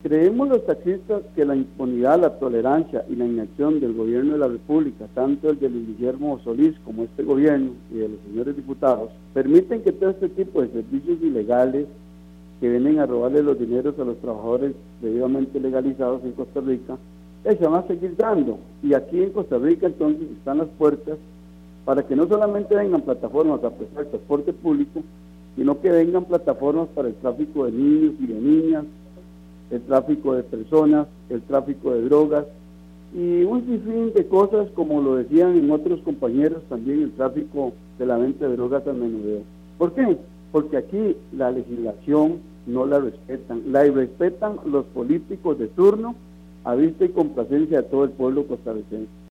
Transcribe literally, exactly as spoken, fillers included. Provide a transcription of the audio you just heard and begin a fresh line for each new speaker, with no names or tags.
Creemos los taxistas que la impunidad, la tolerancia y la inacción del gobierno de la República, tanto el de Luis Guillermo Solís como este gobierno y de los señores diputados, permiten que todo este tipo de servicios ilegales que vienen a robarle los dineros a los trabajadores debidamente legalizados en Costa Rica, eh, se van a seguir dando. Y aquí en Costa Rica entonces están las puertas para que no solamente vengan plataformas a prestar transporte público, sino que vengan plataformas para el tráfico de niños y de niñas, el tráfico de personas, el tráfico de drogas y un sinfín de cosas, como lo decían en otros compañeros, también el tráfico de la venta de drogas al menudeo. ¿Por qué? Porque aquí la legislación no la respetan, la irrespetan los políticos de turno a vista y complacencia de todo el pueblo costarricense.